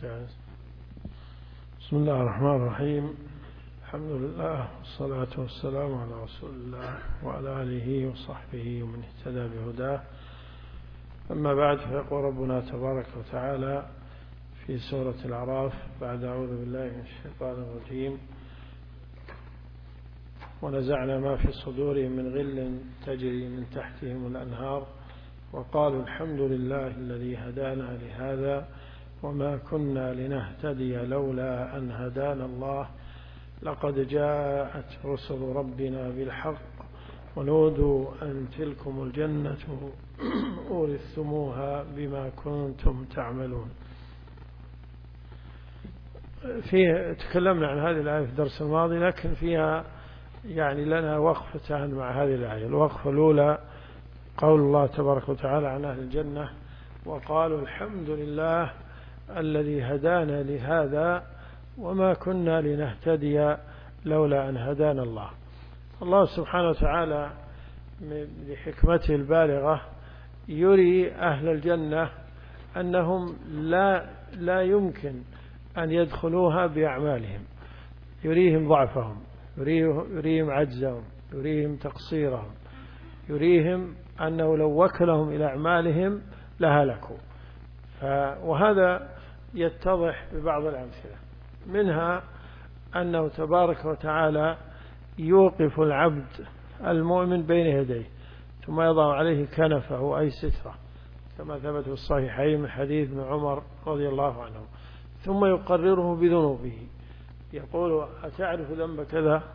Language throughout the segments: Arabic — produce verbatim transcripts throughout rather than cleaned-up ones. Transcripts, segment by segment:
جاهز. بسم الله الرحمن الرحيم. الحمد لله والصلاة والسلام على رسول الله وعلى آله وصحبه ومن اهتدى بهداه. أما بعد، فيقول ربنا تبارك وتعالى في سورة الأعراف بعد أعوذ بالله من الشيطان الرجيم: ونزعنا ما في صدورهم من غل تجري من تحتهم الأنهار وقالوا الحمد لله الذي هدانا لهذا وما كنا لنهتدي لولا أن هدانا الله لقد جاءت رسل ربنا بالحق ونودوا أن تلكم الجنة أورثتموها بما كنتم تعملون. فيه تكلمنا عن هذه الآية في الدرس الماضي، لكن فيها يعني لنا وقفتان مع هذه الآية. الوقفة الأولى قول الله تبارك وتعالى عن أهل الجنة: وقالوا الحمد لله الذي هدانا لهذا وما كنا لنهتدي لولا أن هدانا الله. الله سبحانه وتعالى بحكمته البالغة يري أهل الجنة أنهم لا, لا يمكن أن يدخلوها بأعمالهم، يريهم ضعفهم، يريهم عجزهم، يريهم تقصيرهم، يريهم أنه لو وكلهم إلى أعمالهم لهلكوا. وهذا يتضح ببعض الأمثلة، منها أنه تبارك وتعالى يوقف العبد المؤمن بين يديه ثم يضع عليه كنفه أي سترة كما ثبت في الصحيحين من حديث ابن عمر رضي الله عنه، ثم يقرره بذنوبه، يقول: أتعرف ذنب كذا؟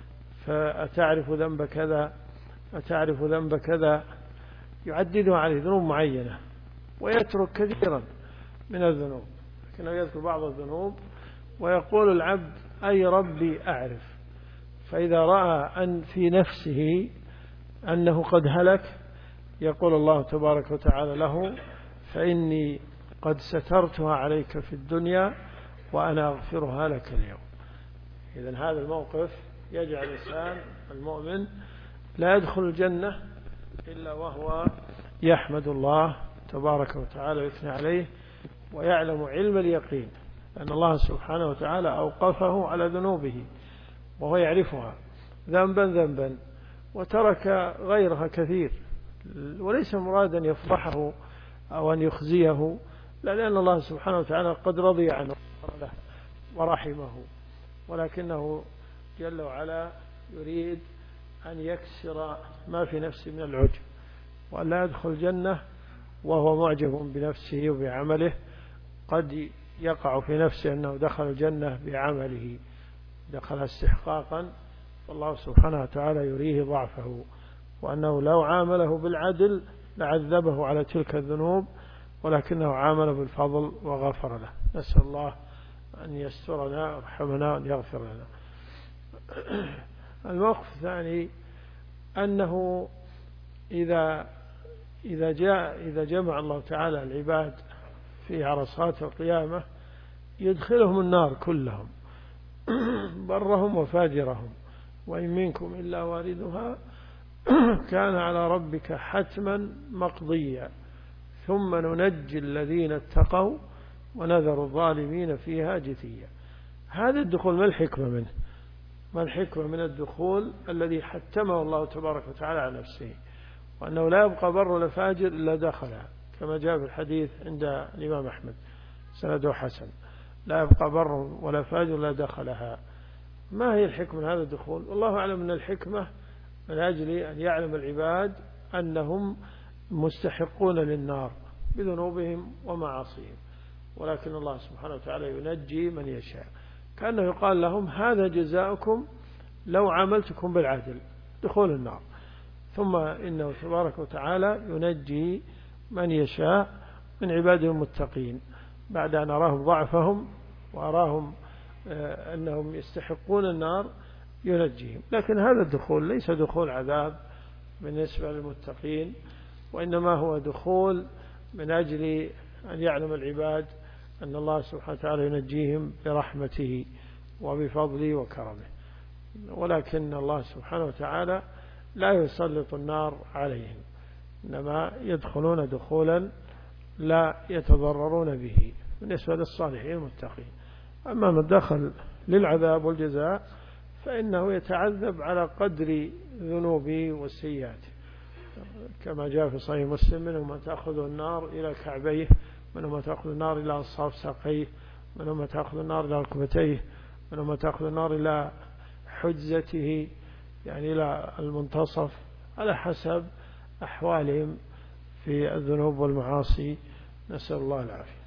فأتعرف ذنب كذا؟ أتعرف ذنب كذا؟ يعددها عليه ذنوب معينة ويترك كثيرا من الذنوب، لكنه يذكر بعض الذنوب ويقول العبد: أي ربي أعرف. فإذا رأى أن في نفسه أنه قد هلك يقول الله تبارك وتعالى له: فإني قد سترتها عليك في الدنيا وأنا أغفرها لك اليوم. إذن هذا الموقف يجعل الإنسان المؤمن لا يدخل الجنة إلا وهو يحمد الله تبارك وتعالى ويثني عليه ويعلم علم اليقين أن الله سبحانه وتعالى أوقفه على ذنوبه وهو يعرفها ذنبا ذنبا، وترك غيرها كثير، وليس مرادا يفضحه أو أن يخزيه، لا، لأن الله سبحانه وتعالى قد رضي عنه ورحمه، ولكنه جل وعلا يريد أن يكسر ما في نفسه من العجب وأن لا يدخل الجنة وهو معجب بنفسه وبعمله. قد يقع في نفسه أنه دخل الجنة بعمله، دخل استحقاقا، والله سبحانه وتعالى يريه ضعفه وأنه لو عامله بالعدل لعذبه على تلك الذنوب، ولكنه عامله بالفضل وغفر له. نسأل الله أن يسترنا ويرحمنا وأن يغفر لنا. الموقف الثاني أنه إذا إذا جاء إذا جمع الله تعالى العباد في عرصات القيامة يدخلهم النار كلهم برهم وفاجرهم: وإن منكم إلا واردها كان على ربك حتما مقضيا ثم ننجي الذين اتقوا ونذر الظالمين فيها جثيا. هذا الدخول ما الحكمة منه؟ ما الحكمة من الدخول الذي حتمه الله تبارك وتعالى على نفسه، وأنه لا يبقى بر ولا فاجر إلا دخلها، كما جاء في الحديث عند الإمام أحمد سنده حسن: لا يبقى بر ولا فاجر إلا دخلها. ما هي الحكمة من هذا الدخول؟ والله أعلم أن الحكمة من أجل أن يعلم العباد أنهم مستحقون للنار بذنوبهم ومعاصيهم، ولكن الله سبحانه وتعالى ينجي من يشاء، كأنه يقال لهم: هذا جزاؤكم لو عاملتكم بالعدل، دخول النار. ثم إنه تبارك وتعالى ينجي من يشاء من عباده المتقين بعد أن أراهم ضعفهم وأراهم أنهم يستحقون النار ينجيهم. لكن هذا الدخول ليس دخول عذاب بالنسبة للمتقين، وإنما هو دخول من أجل أن يعلم العباد أن الله سبحانه وتعالى ينجيهم برحمته وبفضله وكرمه، ولكن الله سبحانه وتعالى لا يسلط النار عليهم، إنما يدخلون دخولا لا يتضررون به. بالنسبة للصالحين المتقين. أما من دخل للعذاب والجزاء فإنه يتعذب على قدر ذنوبه وسيئاته، كما جاء في صحيح مسلم: منهم من تأخذ النار إلى كعبيه، منهم من تأخذ النار إلى أنصاف ساقيه، منهم من تأخذ النار إلى ركبتيه، منهم من تأخذ النار إلى حجزته، يعني إلى المنتصف، على حسب أحوالهم في الذنوب والمعاصي، نسأل الله العافية.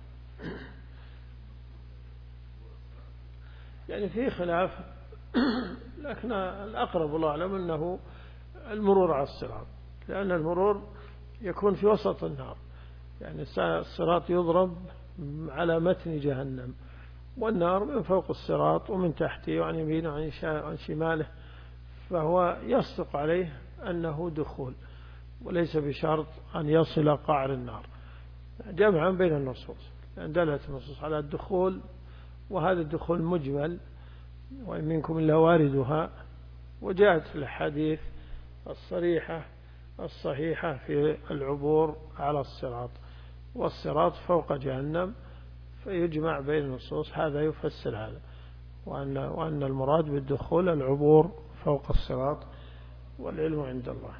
يعني في خلاف، لكن الأقرب الله أعلم أنه المرور على الصراط، لأن المرور يكون في وسط النار، يعني الصراط يضرب على متن جهنم، والنار من فوق الصراط ومن تحته وعن يمينه وعن شماله، فهو يصدق عليه أنه دخول، وليس بشرط أن يصل قعر النار، جمعا بين النصوص، لأن دلت النصوص على الدخول، وهذا الدخول مجمل: وإن منكم إلا واردها، وجاءت الحديث الصريحة الصحيحة في العبور على الصراط، والصراط فوق جهنم، فيجمع بين النصوص، هذا يفسر هذا، وأن, وأن المراد بالدخول العبور فوق الصراط، والعلم عند الله.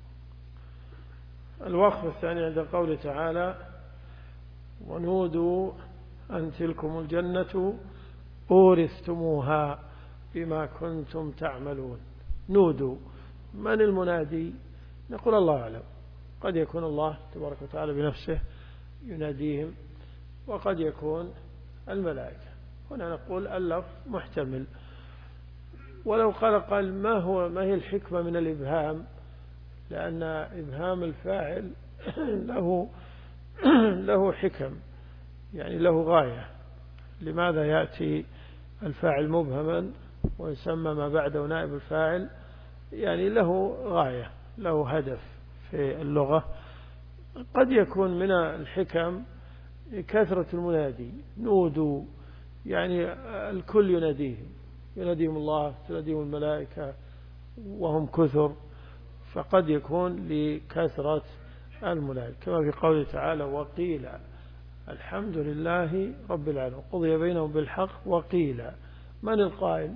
الوقف الثاني عند قوله تعالى: ونودوا أن تلكم الجنة أورثتموها بما كنتم تعملون. نودوا، من المنادي؟ نقول الله أعلم، قد يكون الله تبارك وتعالى بنفسه يناديهم، وقد يكون الملائكة. هنا نقول اللفظ محتمل، ولو قال قال ما هو ما هي الحكمة من الإبهام، لأن إبهام الفاعل له له حكم، يعني له غاية. لماذا يأتي الفاعل مبهما ويسمى ما بعده نائب الفاعل؟ يعني له غاية، له هدف في اللغة. قد يكون من الحكم كثرة المنادي، نودوا يعني الكل يناديهم، يناديهم الله، تناديهم الملائكة وهم كثر، فقد يكون لكثرة المنادي، كما في قوله تعالى: وقيل الحمد لله رب العالمين قضي بينهم بالحق وقيل. من القائل؟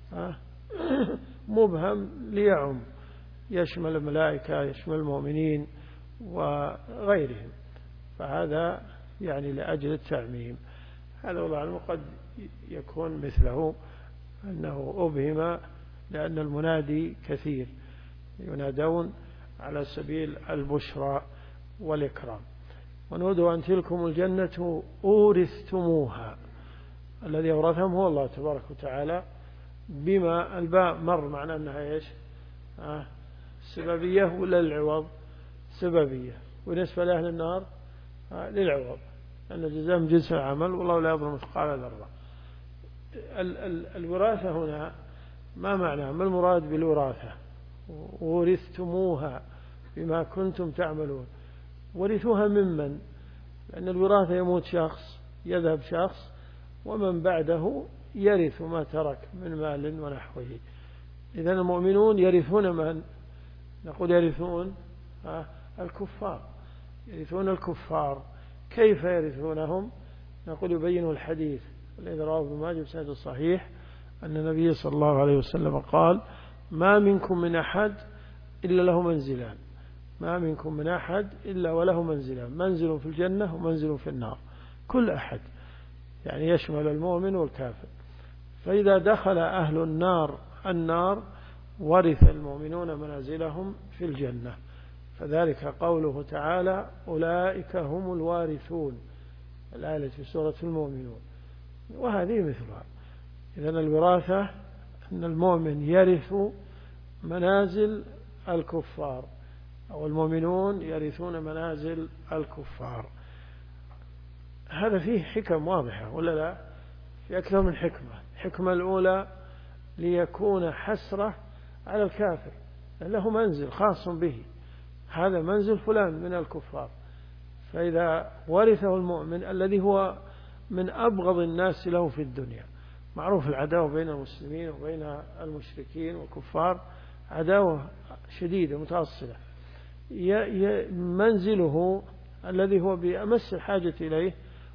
مبهم ليعم، يشمل الملائكة، يشمل المؤمنين وغيرهم، فهذا يعني لأجل التعميم. هذا والله أعلم، قد يكون مثله أنه أبهم لأن المنادي كثير، ينادون على سبيل البشرى والإكرام. ونودوا أن تلكم الجنة أورثتموها، الذي أورثهم هو الله تبارك وتعالى، بما الباء مر معنى أنها إيش؟ آه سببية ولا للعوض؟ سببية. ونسبة لأهل النار آه للعوض، أن الجزاء من جنس العمل، والله لا يظلم مثقال ذرة. ال ال الوراثة هنا ما معنى؟ ما المراد بالوراثة؟ ورثتموها بما كنتم تعملون. ورثوها ممن؟ لأن الوراثة يموت شخص، يذهب شخص، ومن بعده يرث ما ترك من مال ونحوه. إذن المؤمنون يرثون من؟ نقول يرثون الكفار، يرثون الكفار. كيف يرثونهم؟ نقول يبين الحديث الذي رواه ابن ماجه بسند صحيح أن النبي صلى الله عليه وسلم قال: ما منكم من أحد إلا له منزلان، ما منكم من أحد إلا وله منزلان، منزل في الجنة ومنزل في النار. كل أحد يعني يشمل المؤمن والكافر. فإذا دخل أهل النار النار ورث المؤمنون منازلهم في الجنة، فذلك قوله تعالى: أولئك هم الوارثون، الآية في سورة المؤمنون، وهذه مثلها. إذن الوراثة أن المؤمن يرث منازل الكفار، أو المؤمنون يرثون منازل الكفار. هذا فيه حكم واضحة ولا لا؟ في أكثر من حكمة. الحكمة الأولى ليكون حسرة على الكافر، له منزل خاص به، هذا منزل فلان من الكفار، فإذا ورثه المؤمن الذي هو من أبغض الناس له في الدنيا، معروف العداوة بين المسلمين وبين المشركين والكفار، عداوة شديدة متأصلة، منزله الذي هو بأمس الحاجة إليه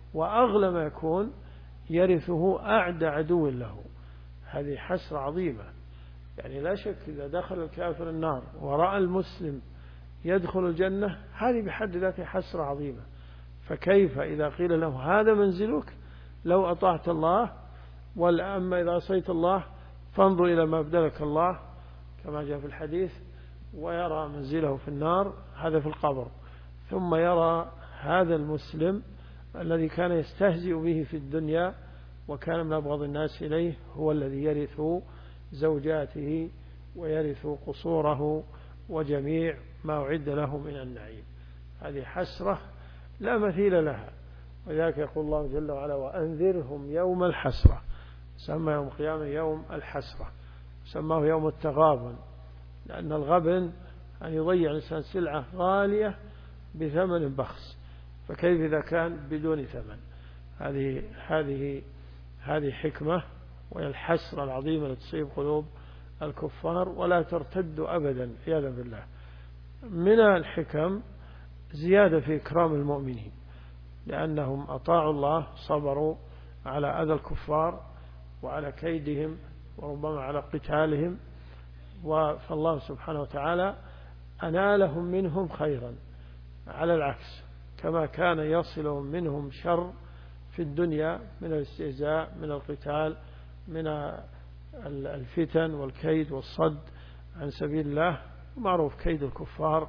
وأغلى ما يكون يرثه أعدى عدو له. هذه حسرة عظيمة. يعني لا شك إذا دخل الكافر النار ورأى المسلم يدخل الجنة هذه بحد ذاتها حسرة عظيمة. فكيف إذا قيل له هذا منزلك لو أطعت الله، والأما إذا عصيت الله فانظر إلى ما أبدلك الله كما جاء في الحديث، ويرى منزله في النار، هذا في القبر. ثم يرى هذا المسلم الذي كان يستهزئ به في الدنيا وكان من أبغض الناس إليه هو الذي يرث زوجاته ويرث قصوره وجميع ما أعد له من النعيم. هذه حسرة لا مثيل لها. وذلك يقول الله جل وعلا وأنذرهم يوم الحسرة. سمى يوم القيامة يوم الحسرة، سماه يوم التغابن، لأن الغبن أن يضيع الإنسان سلعة غالية بثمن بخس، فكيف إذا كان بدون ثمن؟ هذه هذه هذه حكمة، وهي الحسرة العظيمة التي تصيب قلوب الكفار ولا ترتد أبدا عياذا بالله. من الحكم زيادة في إكرام المؤمنين، لأنهم أطاعوا الله، صبروا على أذى الكفار وعلى كيدهم وربما على قتالهم، فالله سبحانه وتعالى أنالهم منهم خيرا، على العكس كما كان يصلهم منهم شر في الدنيا من الاستهزاء، من القتال، من الفتن والكيد والصد عن سبيل الله. معروف كيد الكفار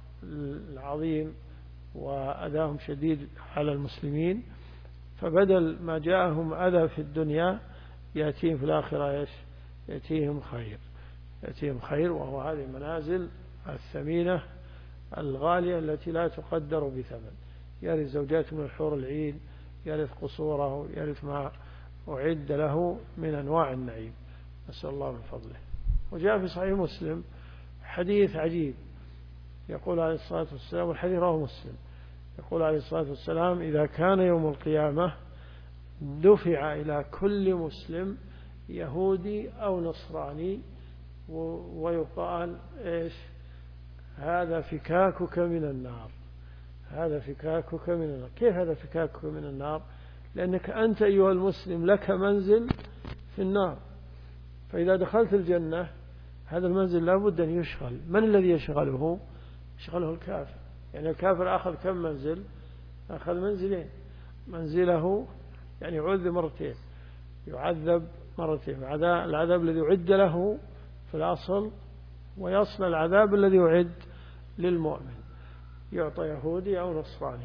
العظيم وأذاهم شديد على المسلمين، فبدل ما جاءهم أذى في الدنيا يأتيهم في الآخرة إيش؟ يأتيهم خير، يأتيهم خير، وهو هذه المنازل الثمينة الغالية التي لا تقدر بثمن. يرث زوجات من الحور العين، يرث قصوره، يرث ما أعد له من أنواع النعيم، نسأل الله من فضله. وجاء في صحيح مسلم حديث عجيب، يقول عليه الصلاة والسلام، والحديث رواه مسلم، يقول عليه الصلاة والسلام إذا كان يوم القيامة دفع إلى كل مسلم يهودي أو نصراني ويقال إيش؟ هذا فكاكك من النار، هذا فكاكك من النار. كيف هذا فكاكك من النار؟ لأنك أنت أيها المسلم لك منزل في النار، فإذا دخلت الجنة هذا المنزل لابد أن يشغل. من الذي يشغله؟ يشغله الكافر. يعني الكافر أخذ كم منزل؟ أخذ منزلين. منزله يعني يعذب مرتين، يعذب مرتين، العذاب الذي يعد له في الأصل، ويصل العذاب الذي يعد للمؤمن، يعطى يهودي أو نصراني.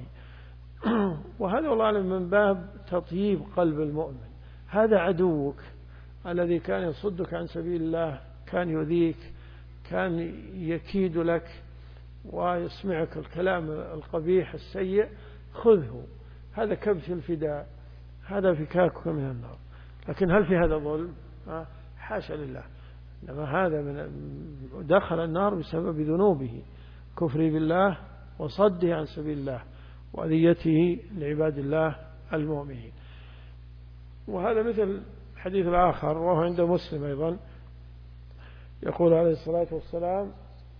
وهذا والله أعلم من باب تطييب قلب المؤمن. هذا عدوك الذي كان يصدك عن سبيل الله، كان يؤذيك، كان يكيد لك ويسمعك الكلام القبيح السيء، خذه، هذا كبش الفداء، هذا فكاكك من النار. لكن هل في هذا ظلم؟ حاشا لله. إنما هذا من دخل النار بسبب ذنوبه، كفره بالله وصده عن سبيل الله وأذيته لعباد الله المؤمنين. وهذا مثل الحديث الآخر وهو عند مسلم أيضا، يقول عليه الصلاة والسلام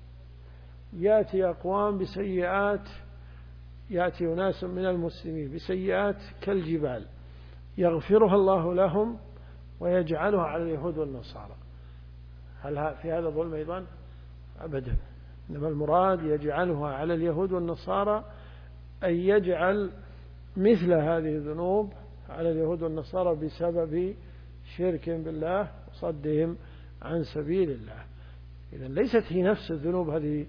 يأتي أقوام بسيئات، يأتي أناس من المسلمين بسيئات كالجبال يغفرها الله لهم ويجعلها على اليهود والنصارى. هل في هذا ظلم أيضا؟ أبدا. إنما المراد يجعلها على اليهود والنصارى، أي يجعل مثل هذه الذنوب على اليهود والنصارى بسبب شرك بالله وصدهم عن سبيل الله. إذن ليست هي نفس الذنوب هذه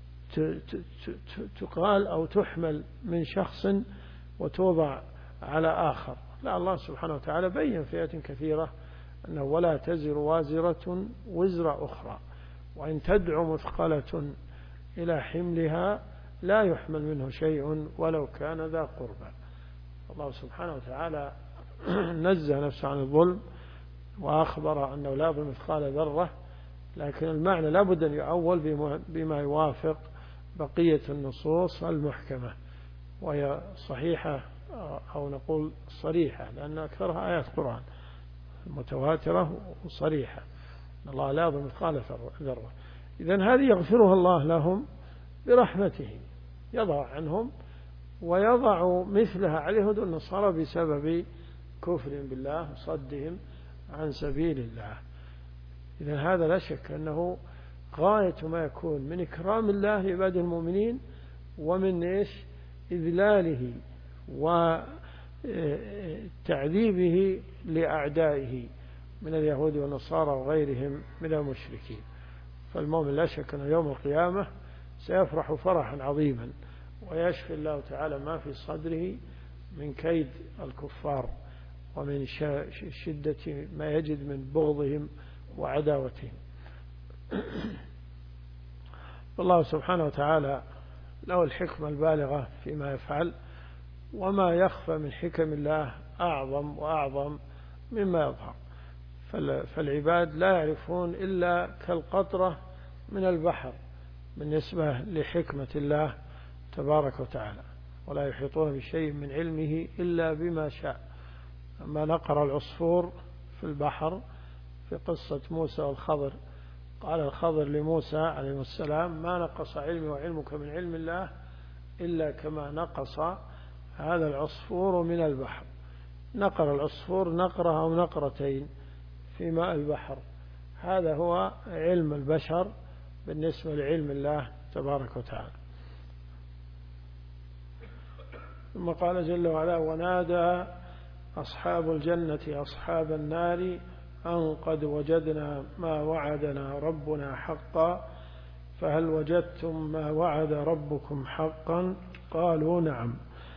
تقال أو تحمل من شخص وتوضع على آخر. لا، الله سبحانه وتعالى بين في آيات كثيرة أنه ولا تزر وازرة وزر أخرى، وإن تدعو مثقلة إلى حملها لا يحمل منه شيء ولو كان ذا قربى. الله سبحانه وتعالى نزه نفسه عن الظلم وأخبر أنه لا يظلم مثقال ذرة، لكن المعنى لا بد أن يؤول بما يوافق بقية النصوص المحكمة، وهي صحيحة أو نقول صريحة، لأن أكثرها آيات قرآن متواترة وصريحة أن الله لا يظلم مثقال ذرة. إذن هذه يغفرها الله لهم برحمته، يضع عنهم ويضع مثلها على اليهود والنصارى بسبب كفرهم بالله وصدهم عن سبيل الله. إذن هذا لا شك أنه غاية ما يكون من إكرام الله لعباد المؤمنين ومن إيش إذلاله وتعذيبه لأعدائه من اليهود والنصارى وغيرهم من المشركين. فالمؤمن لا شك أن يوم القيامة سيفرح فرحا عظيما ويشفي الله تعالى ما في صدره من كيد الكفار ومن شدة ما يجد من بغضهم وعداوتهم. والله سبحانه وتعالى له الحكمة البالغة فيما يفعل، وما يخفى من حكم الله أعظم وأعظم مما يظهر. فالعباد لا يعرفون إلا كالقطرة من البحر بالنسبة لحكمة الله تبارك وتعالى، ولا يحيطون بشيء من علمه إلا بما شاء. أما نقر العصفور في البحر في قصة موسى والخضر، قال الخضر لموسى عليه السلام: ما نقص علمي وعلمك من علم الله إلا كما نقص هذا العصفور من البحر. نقر العصفور نقرة أو نقرتين في ماء البحر، هذا هو علم البشر بالنسبة لعلم الله تبارك وتعالى. ثم قال جل وعلا: ونادى أصحاب الجنة أصحاب النار أن قد وجدنا ما وعدنا ربنا حقا فهل وجدتم ما وعد ربكم حقا؟ قالوا نعم.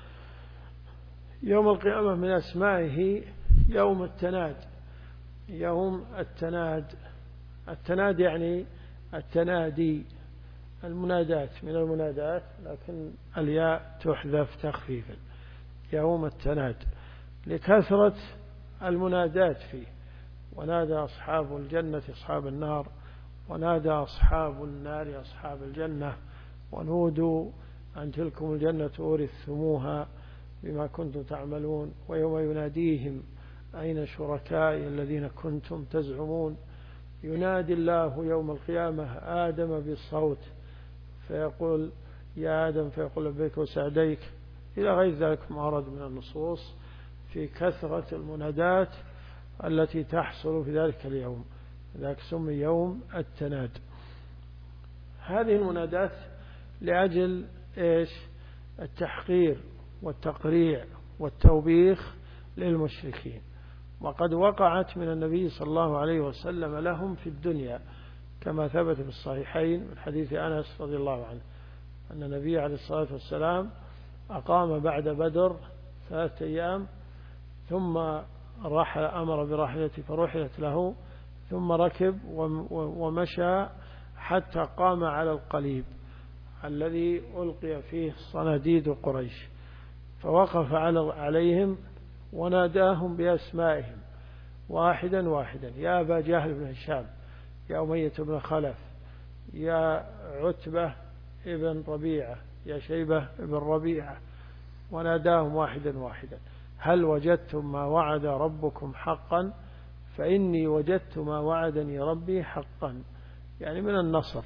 يوم القيامة من أسمائه يوم التناد. يوم التناد، التناد يعني التنادي، المنادات من المنادات، لكن الياء تحذف تخفيفا. يوم التناد لكثرة المنادات فيه. ونادى أصحاب الجنة أصحاب النار، ونادى أصحاب النار أصحاب الجنة، ونودوا أن تلكم الجنة أورثتموها بما كنتم تعملون. ويوم يناديهم أين شركائي الذين كنتم تزعمون. ينادي الله يوم القيامة آدم بالصوت فيقول: يا آدم، فيقول: لبيك وسعديك، إلى غير ذلك ما ورد من النصوص في كثرة المنادات التي تحصل في ذلك اليوم، ذاك سمي يوم التناد. هذه المنادات لأجل إيش؟ التحقير والتقريع والتوبيخ للمشركين. وقد وقعت من النبي صلى الله عليه وسلم لهم في الدنيا، كما ثبت في الصحيحين من حديث أنس رضي الله عنه أن النبي عليه الصلاة والسلام أقام بعد بدر ثلاثة أيام، ثم رحل أمر براحلته فرحلت له، ثم ركب ومشى حتى قام على القليب الذي ألقي فيه صناديد قريش، فوقف عليهم وناداهم بأسمائهم واحدا واحدا: يا أبا جهل بن هشام، يا أمية بن خلف، يا عتبة ابن ربيعة، يا شيبة ابن ربيعة، وناداهم واحدا واحدا: هل وجدتم ما وعد ربكم حقا؟ فإني وجدت ما وعدني ربي حقا، يعني من النصر.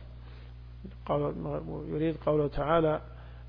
يريد قوله تعالى: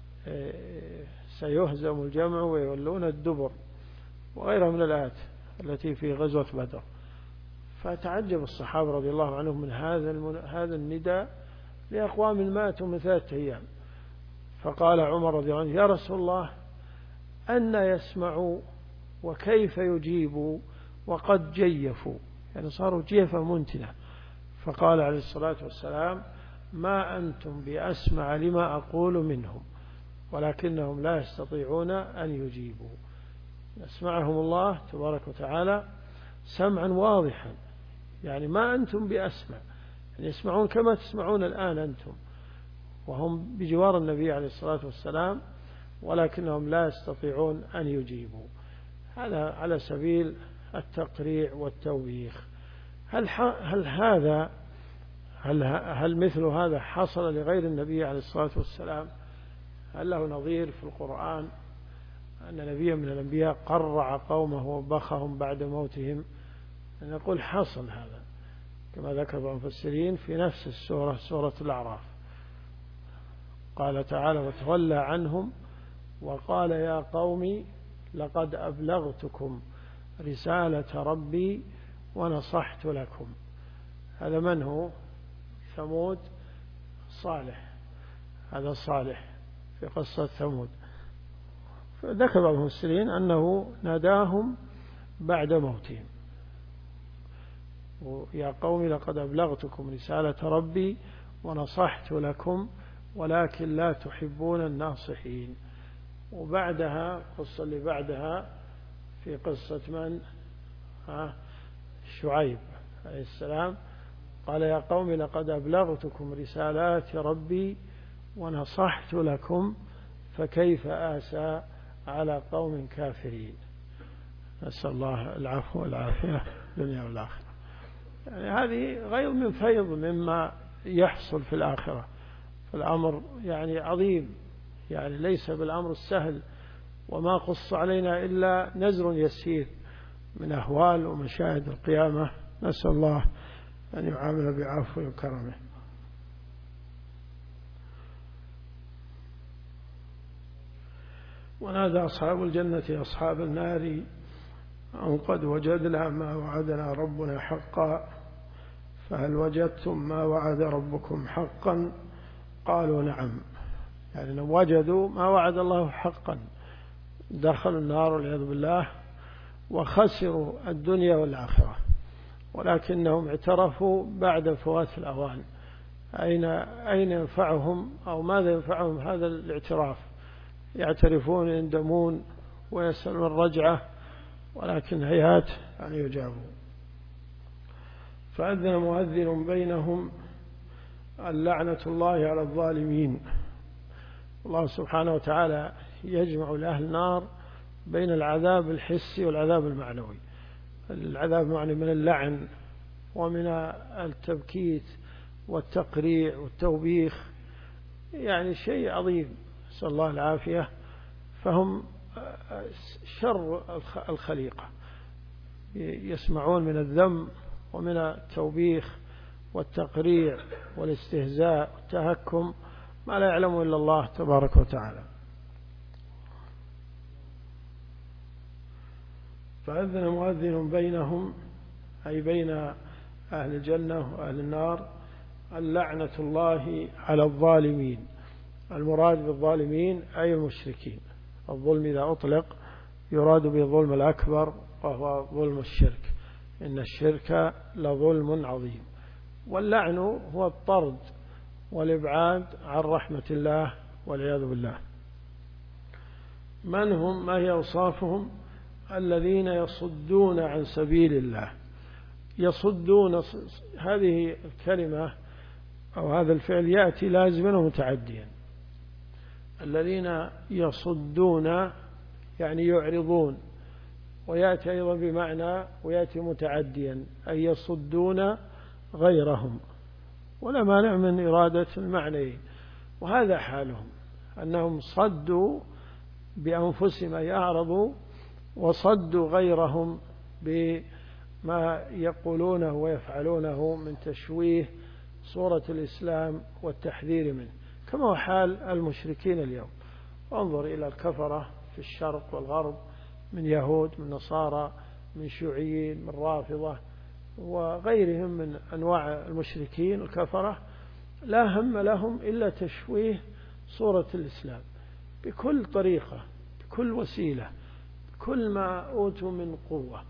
سيهزم الجمع ويولون الدبر، وغيرها من الآيات التي في غزوة بدر. فتعجب الصحابة رضي الله عنهم من هذا هذا النداء لأقوام ماتوا من ثلاثة أيام. فقال عمر رضي الله عنه: يا رسول الله، أن يسمعوا وكيف يجيبوا وقد جيفوا، يعني صاروا جيفة منتنة. فقال عليه الصلاة والسلام: ما أنتم بأسمع لما أقول منهم، ولكنهم لا يستطيعون أن يجيبوا. يسمعهم الله تبارك وتعالى سمعا واضحا، يعني ما أنتم بأسمع، يعني يسمعون كما تسمعون الآن أنتم وهم بجوار النبي عليه الصلاة والسلام، ولكنهم لا يستطيعون أن يجيبوا. هذا على سبيل التقريع والتوبيخ. هل, هل هذا هل, هل مثل هذا حصل لغير النبي عليه الصلاة والسلام؟ هل له نظير في القرآن أن نبيا من الأنبياء قرع قومه وبخهم بعد موتهم؟ نقول حصل هذا كما ذكر المفسرين في نفس السورة، سورة الأعراف. قال تعالى: وتولى عنهم وقال يا قوم لقد أبلغتكم رسالة ربي ونصحت لكم. هذا من هو؟ ثمود. صالح، هذا صالح في قصة ثمود. فذكر بعض المفسرين أنه ناداهم بعد موتهم، يا قوم لقد أبلغتكم رسالة ربي ونصحت لكم ولكن لا تحبون الناصحين. وبعدها قصة اللي بعدها في قصة من؟ ها شعيب عليه السلام، قال يا قوم لقد أبلغتكم رسالات ربي ونصحت لكم فكيف آسى على قوم كافرين. نسأل الله العفو والعافية في الدنيا والآخرة. يعني هذه غير من فيض مما يحصل في الآخرة، فالأمر يعني عظيم، يعني ليس بالأمر السهل، وما قص علينا إلا نزر يسير من أهوال ومشاهد القيامة. نسأل الله أن يعامل بعفو وكرمه. ونادى أصحاب الجنة أصحاب النار أن قد وجدنا ما وعدنا ربنا حقا فهل وجدتم ما وعد ربكم حقا؟ قالوا نعم، يعني وجدوا ما وعد الله حقا، دخلوا النار والعياذ بالله وخسروا الدنيا والآخرة، ولكنهم اعترفوا بعد فوات الأوان. أين أين ينفعهم أو ماذا ينفعهم هذا الاعتراف؟ يعترفون يندمون ويسألون الرجعة، ولكن هيهات أن يجابوا. فأذن مؤذن بينهم اللعنة الله على الظالمين. الله سبحانه وتعالى يجمع لأهل النار بين العذاب الحسي والعذاب المعنوي. العذاب معني من اللعن ومن التبكيت والتقريع والتوبيخ، يعني شيء عظيم، نسأل الله العافية. فهم شر الخليقة، يسمعون من الذم ومن التوبيخ والتقريع والاستهزاء والتهكم ما لا يعلم إلا الله تبارك وتعالى. فأذن مؤذن بينهم أي بين أهل الجنة وأهل النار اللعنة الله على الظالمين. المراد بالظالمين أي المشركين. الظلم إذا أطلق يراد به الظلم الأكبر وهو ظلم الشرك، إن الشرك لظلم عظيم. واللعن هو الطرد والإبعاد عن رحمة الله والعياذ بالله. من هم؟ ما هي أوصافهم؟ الذين يصدون عن سبيل الله. يصدون، هذه الكلمة أو هذا الفعل يأتي لازما ومتعديا. الذين يصدون يعني يعرضون، ويأتي أيضا بمعنى ويأتي متعديا أي يصدون غيرهم، ولا مانع من إرادة المعنى. وهذا حالهم، أنهم صدوا بأنفسهم أي أعرضوا، وصدوا غيرهم بما يقولونه ويفعلونه من تشويه صورة الإسلام والتحذير منه، كما هو حال المشركين اليوم. انظر إلى الكفرة في الشرق والغرب من يهود، من نصارى، من شيوعيين، من رافضة وغيرهم من أنواع المشركين الكفرة، لا هم لهم إلا تشويه صورة الإسلام بكل طريقة، بكل وسيلة، كل ما أوتوا من قوة.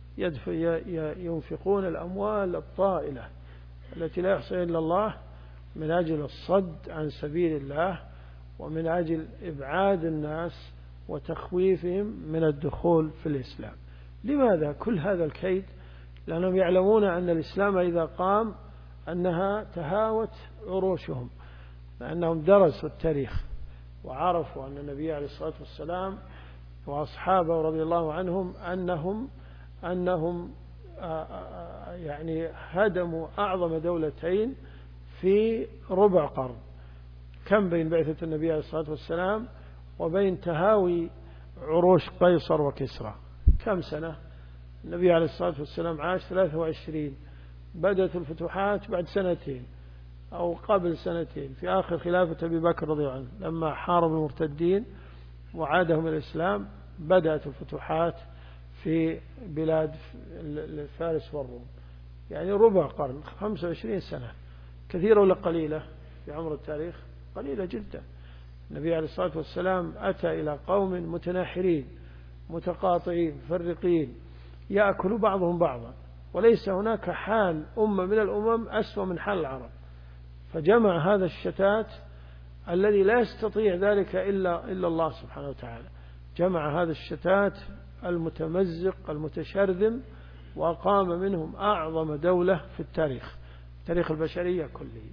ينفقون الأموال الطائلة التي لا يحصي إلا الله من أجل الصد عن سبيل الله، ومن أجل إبعاد الناس وتخويفهم من الدخول في الإسلام. لماذا كل هذا الكيد؟ لأنهم يعلمون أن الإسلام إذا قام أنها تهاوت عروشهم، لأنهم درسوا التاريخ وعرفوا أن النبي عليه الصلاة والسلام وأصحابه رضي الله عنهم أنهم أنهم يعني هدموا أعظم دولتين في ربع قرن. كم بين بعثة النبي عليه الصلاة والسلام وبين تهاوي عروش قيصر وكسرى؟ كم سنة؟ النبي عليه الصلاة والسلام عاش ثلاثة وعشرين، بدأت الفتوحات بعد سنتين أو قبل سنتين في آخر خلافة أبي بكر رضي الله عنه، لما حارب المرتدين وعادهم الإسلام بدأت الفتوحات في بلاد فارس والروم، يعني ربع قرن، خمسة وعشرين سنة، كثيرة ولا قليلة في عمر التاريخ؟ قليلة جدا. النبي عليه الصلاة والسلام أتى إلى قوم متناحرين متقاطعين مفرقين يأكل بعضهم بعضا، وليس هناك حال أمة من الأمم أسوأ من حال العرب، فجمع هذا الشتات الذي لا يستطيع ذلك إلا, إلا الله سبحانه وتعالى، جمع هذا الشتات المتمزق المتشرذم وأقام منهم أعظم دولة في التاريخ، تاريخ البشرية كله.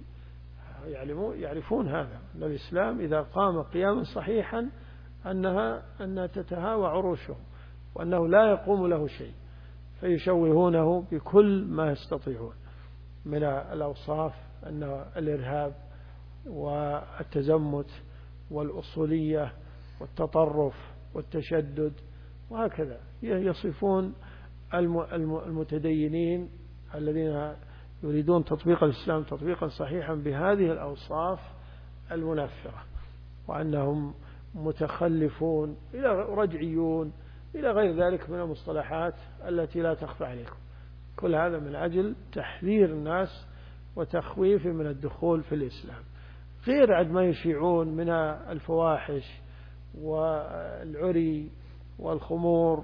يعرفون هذا الإسلام إذا قام قياما صحيحا أنها أنها تتهاوى عروشه وأنه لا يقوم له شيء، فيشوهونه بكل ما يستطيعون من الأوصاف، أن الإرهاب والتزمت والأصولية والتطرف والتشدد وهكذا. يصفون المتدينين الذين يريدون تطبيق الإسلام تطبيقا صحيحا بهذه الأوصاف المنفرة، وأنهم متخلفون إلى رجعيون إلى غير ذلك من المصطلحات التي لا تخفى عليكم. كل هذا من أجل تحذير الناس وتخويف من الدخول في الإسلام، غير عد ما يشيعون من الفواحش والعري والخمور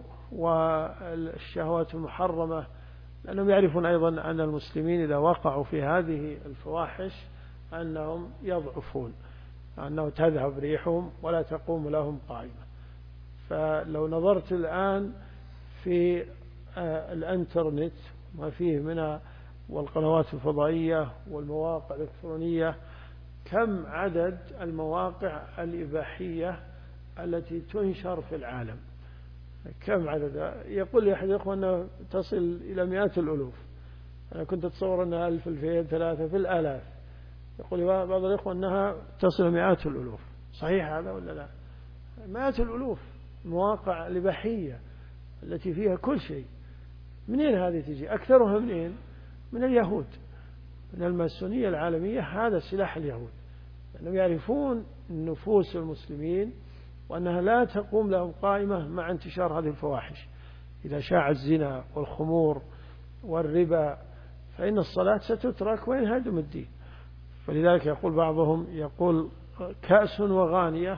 والشهوات المحرمة، لأنهم يعرفون أيضا أن المسلمين إذا وقعوا في هذه الفواحش أنهم يضعفون، أنه تذهب ريحهم ولا تقوم لهم قائمة. فلو نظرت الآن في الانترنت ما فيه من والقنوات الفضائية والمواقع الإلكترونية، كم عدد المواقع الإباحية التي تنشر في العالم، كم عدد؟ يقول لي أحد الأخوة أنه تصل إلى مئات الألوف، أنا كنت أتصور أنها ألف ألفين ثلاثة في الآلاف، يقول لي بعض الأخوة أنها تصل مئات الألوف. صحيح هذا ولا لا؟ مئات الألوف مواقع الإباحية التي فيها كل شيء. منين هذه تجي؟ أكثرها منين؟ من اليهود، من الماسونية العالمية. هذا سلاح اليهود، لأنهم يعرفون نفوس المسلمين وأنها لا تقوم لهم قائمة مع انتشار هذه الفواحش. إذا شاع الزنا والخمور والربا فإن الصلاة ستترك وينهدم الدين. فلذلك يقول بعضهم، يقول كأس وغانية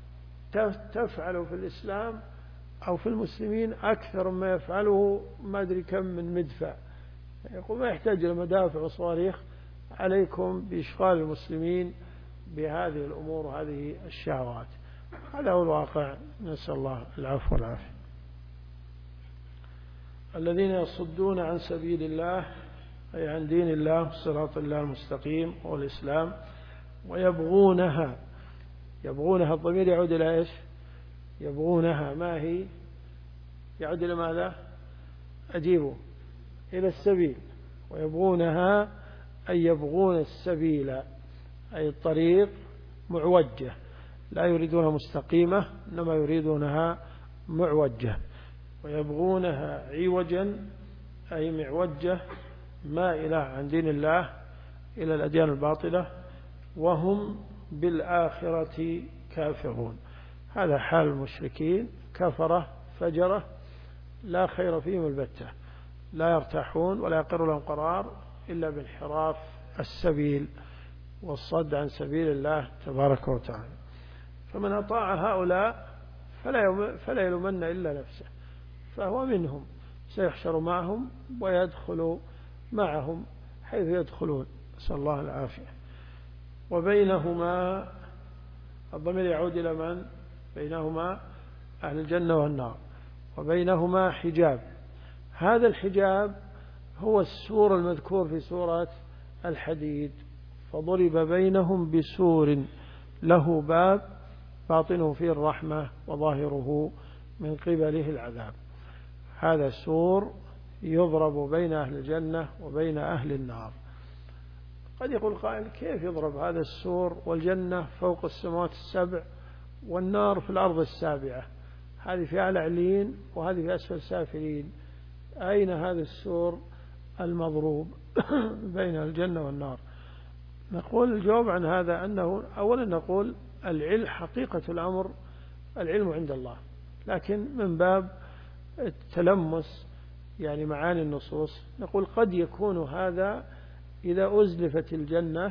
تفعل في الإسلام أو في المسلمين أكثر ما يفعله ما أدري كم من مدفع. يقول ما يحتاج إلى مدافع وصواريخ، عليكم بإشغال المسلمين بهذه الأمور وهذه الشهوات. هذا هو الواقع، نسأل الله العفو والعافية. الذين يصدون عن سبيل الله أي عن دين الله صراط الله المستقيم والإسلام، ويبغونها، يبغونها الضمير يعود إلى إيش؟ يبغونها ما هي؟ يعود إلى ماذا؟ أجيبوا، إلى السبيل. ويبغونها أي يبغون السبيل أي الطريق معوجة، لا يريدونها مستقيمة إنما يريدونها معوجة. ويبغونها عوجا أي معوجة مائلة عن دين الله إلى الأديان الباطلة، وهم بالآخرة كافرون. هذا حال المشركين، كفرة فجرة لا خير فيهم البتة، لا يرتاحون ولا يقر لهم قرار إلا بانحراف السبيل والصد عن سبيل الله تبارك وتعالى. فمن أطاع هؤلاء فلا فلا يلومن إلا نفسه، فهو منهم، سيحشر معهم ويدخل معهم حيث يدخلون، نسأل الله العافية. وبينهما، الضمير يعود إلى من؟ بينهما أهل الجنة والنار. وبينهما حجاب، هذا الحجاب هو السور المذكور في سورة الحديد، فضرب بينهم بسور له باب باطنه فيه الرحمة وظاهره من قبله العذاب. هذا السور يضرب بين أهل الجنة وبين أهل النار. قد يقول قائل كيف يضرب هذا السور والجنة فوق السماوات السبع والنار في الأرض السابعة، هذه في أعلى عليين وهذه في أسفل سافلين، أين هذا السور المضروب بين الجنة والنار؟ نقول الجواب عن هذا أنه أولا نقول العلم حقيقة الأمر العلم عند الله، لكن من باب التلمس يعني معاني النصوص نقول قد يكون هذا إذا أزلفت الجنة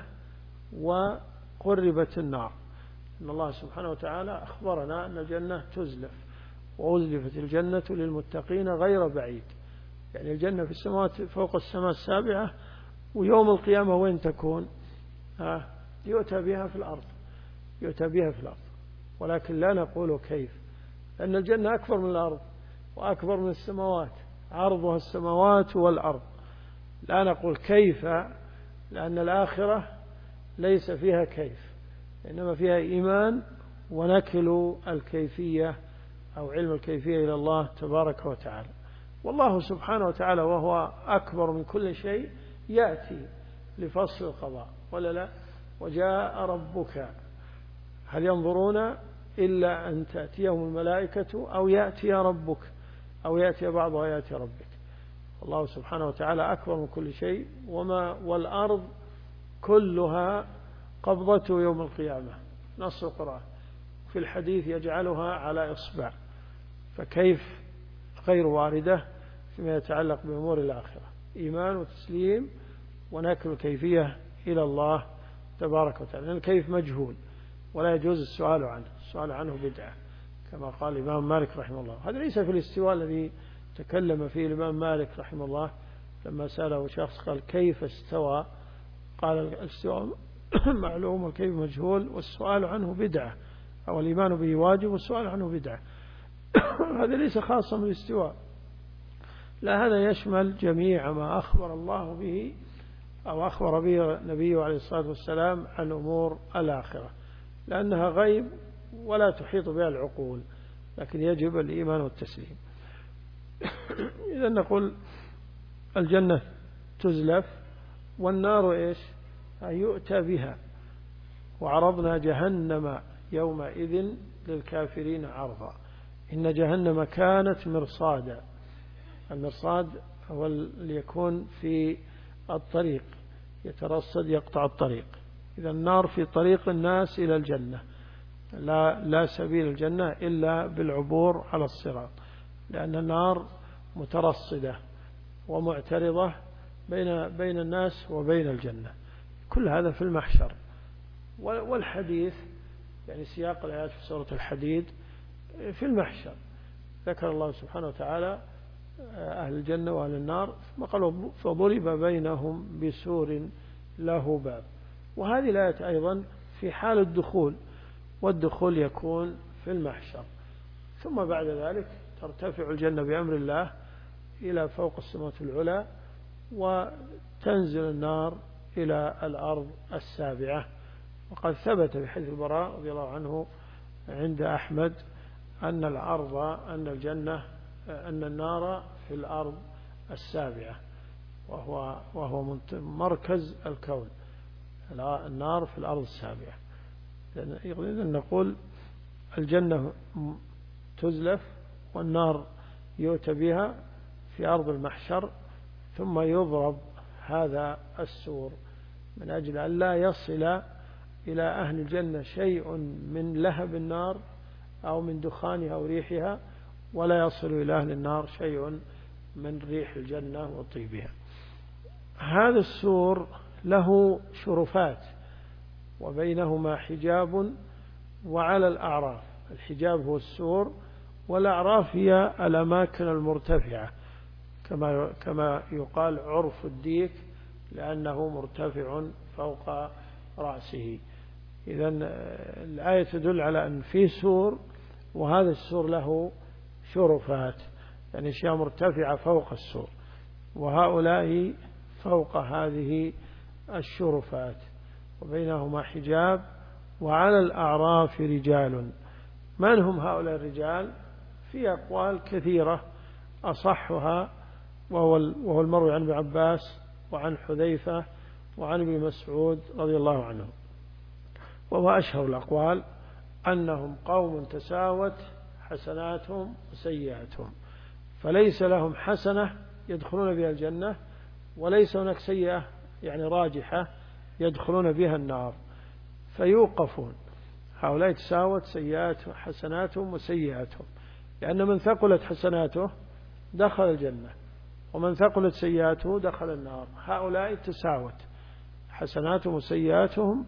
وقربت النار. إن الله سبحانه وتعالى أخبرنا أن الجنة تزلف، وأزلفت الجنة للمتقين غير بعيد، يعني الجنة في السماوات فوق السماء السابعة، ويوم القيامة وين تكون؟ ها يؤتى بها في الأرض، يؤتى بها في الأرض، ولكن لا نقول كيف، لأن الجنة أكبر من الأرض وأكبر من السماوات، عرضها السماوات والأرض. لا نقول كيف، لأن الآخرة ليس فيها كيف، إنما فيها إيمان، ونكل الكيفية أو علم الكيفية إلى الله تبارك وتعالى. والله سبحانه وتعالى وهو أكبر من كل شيء يأتي لفصل القضاء، ولا لا؟ وجاء ربك، هل ينظرون إلا أن تأتيهم الملائكة أو يأتي ربك أو يأتي بعض آيات ربك. الله سبحانه وتعالى أكبر من كل شيء، وما والأرض كلها قبضته يوم القيامة، نص القرآن في الحديث يجعلها على إصبع، فكيف غير واردة فيما يتعلق بأمور الآخرة؟ إيمان وتسليم ونكل الكيفية إلى الله تبارك وتعالى، لأن الكيف مجهول ولا يجوز السؤال عنه، السؤال عنه بدعة كما قال الإمام مالك رحمه الله. هذا ليس في الاستواء الذي تكلم فيه الإمام مالك رحمه الله لما سأله شخص قال كيف استوى، قال الاستواء معلوم والكيف مجهول، والسؤال عنه بدعة، أو الإيمان به واجب والسؤال عنه بدعة. هذا ليس خاصا بالاستواء، لا، هذا يشمل جميع ما أخبر الله به أو أخبر به نبيه عليه الصلاة والسلام عن أمور الآخرة، لأنها غيب ولا تحيط بها العقول، لكن يجب الإيمان والتسليم. إذا نقول الجنة تزلف، والنار إيش؟ يؤتى بها، وعرضنا جهنم يومئذ للكافرين عرضا، إن جهنم كانت مرصادا. المرصاد هو اللي يكون في الطريق، يترصد يقطع الطريق. إذا النار في طريق الناس إلى الجنة، لا, لا سبيل الجنة إلا بالعبور على الصراط، لأن النار مترصدة ومعترضة بين, بين الناس وبين الجنة. كل هذا في المحشر. والحديث يعني سياق الآيات في سورة الحديد في المحشر، ذكر الله سبحانه وتعالى أهل الجنة وأهل النار، ثم قالوا فضرب بينهم بسور له باب. وهذه الآية أيضا في حال الدخول، والدخول يكون في المحشر، ثم بعد ذلك ترتفع الجنة بأمر الله إلى فوق السماوات العلى، وتنزل النار إلى الأرض السابعة. وقد ثبت بحديث البراء رضي الله عنه عند أحمد أن الأرض أن الجنة أن النار في الأرض السابعة، وهو وهو مركز الكون، النار في الأرض السابعة. إذن نقول الجنة تزلف والنار يؤتى بها في أرض المحشر، ثم يضرب هذا السور من أجل أن لا يصل إلى أهل الجنة شيء من لهب النار أو من دخانها أو ريحها، ولا يصل إلى أهل النار شيء من ريح الجنة وطيبها. هذا السور له شرفات وبينهما حجاب، وعلى الأعراف، الحجاب هو السور، والأعراف هي الأماكن المرتفعة، كما كما يقال عرف الديك لأنه مرتفع فوق رأسه. إذن الآية تدل على أن في سور، وهذا السور له شرفات، يعني أشياء مرتفعة فوق السور، وهؤلاء فوق هذه الشرفات، وبينهما حجاب، وعلى الأعراف رجال. من هم هؤلاء الرجال؟ في أقوال كثيرة، أصحها وهو المروي عن ابن عباس وعن حذيفة وعن ابن مسعود رضي الله عنه، وهو أشهر الأقوال أنهم قوم تساوت حسناتهم وسيئاتهم، فليس لهم حسنة يدخلون بها الجنة، وليس هناك سيئة يعني راجحة يدخلون بها النار، فيوقفون هؤلاء تساوت سيئات حسناتهم وسيئاتهم، لأن من ثقلت حسناته دخل الجنة ومن ثقلت سيئاته دخل النار. هؤلاء تساوت حسناتهم وسيئاتهم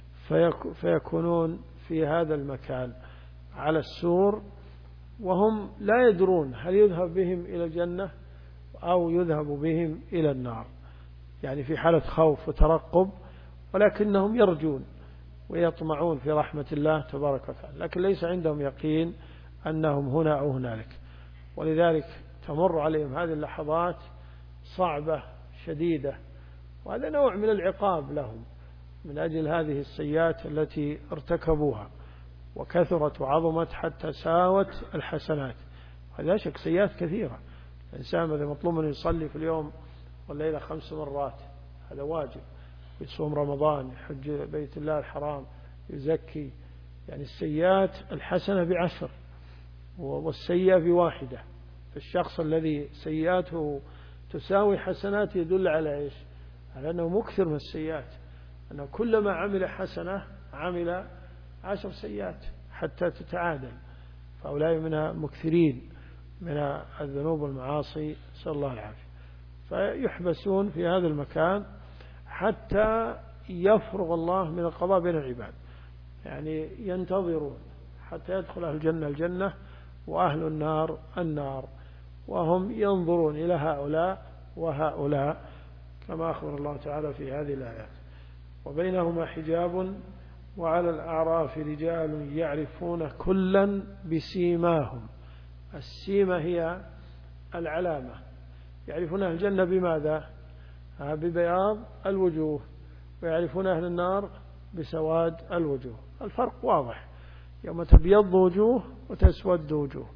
فيكونون في هذا المكان على السور، وهم لا يدرون هل يذهب بهم إلى الجنة أو يذهب بهم إلى النار، يعني في حالة خوف وترقب، ولكنهم يرجون ويطمعون في رحمة الله تبارك وتعالى، لكن ليس عندهم يقين أنهم هنا أو هنالك. ولذلك تمر عليهم هذه اللحظات صعبة شديدة، وهذا نوع من العقاب لهم من أجل هذه السيئات التي ارتكبوها وكثرت وعظمت حتى ساوت الحسنات. هذا شك سيئات كثيرة. الإنسان إذا مطلوب منه يصلي في اليوم والليلة خمس مرات هذا واجب، يصوم رمضان، يحج بيت الله الحرام، يزكي، يعني السيئات الحسنة بعشر والسيئة بواحدة. الشخص الذي سيئاته تساوي حسنات يدل على إيش؟ على أنه مكثر من السيئات، أنه كلما عمل حسنة عمل عشر سيئات حتى تتعادل. فأولئك منها مكثرين من الذنوب والمعاصي، نسأل الله العافية. فيحبسون في هذا المكان حتى يفرغ الله من القضاء بين العباد، يعني ينتظرون حتى يدخل أهل الجنة الجنة وأهل النار النار، وهم ينظرون إلى هؤلاء وهؤلاء كما أخبر الله تعالى في هذه الآيات. وبينهما حجاب وعلى الأعراف رجال يعرفون كلا بسيماهم. السيمة هي العلامة. يعرفون أهل الجنة بماذا؟ ببياض الوجوه، ويعرفون أهل النار بسواد الوجوه. الفرق واضح، يوم تبيض وجوه وتسود وجوه،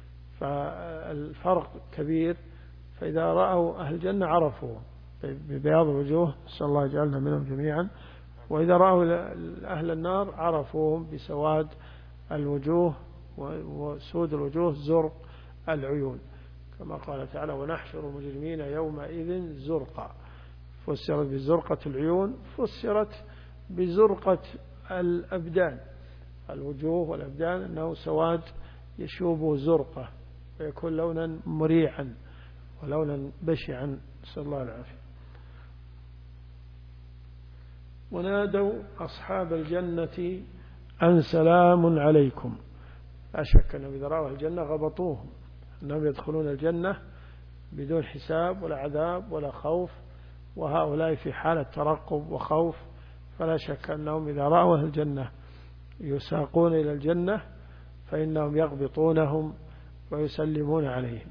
فالفرق كبير. فإذا رأوا أهل الجنة عرفوا ببياض الوجوه، نسأل الله يجعلنا منهم جميعا. وإذا رأوا أهل النار عرفوهم بسواد الوجوه، وسود الوجوه زرق العيون، كما قال تعالى ونحشر المجرمين يومئذ زرقا. فسرت بزرقة العيون، فسرت بزرقة الأبدان، الوجوه والأبدان أنه سواد يشوب زرقة ويكون لونا مريعا ولونا بشعا، نسأل الله العافية. ونادوا أصحاب الجنة أن سلام عليكم. لا شك أنهم إذا رأوا الجنة غبطوهم، أنهم يدخلون الجنة بدون حساب ولا عذاب ولا خوف، وهؤلاء في حالة ترقب وخوف. فلا شك أنهم إذا رأوا الجنة يساقون إلى الجنة فإنهم يغبطونهم ويسلمون عليهم.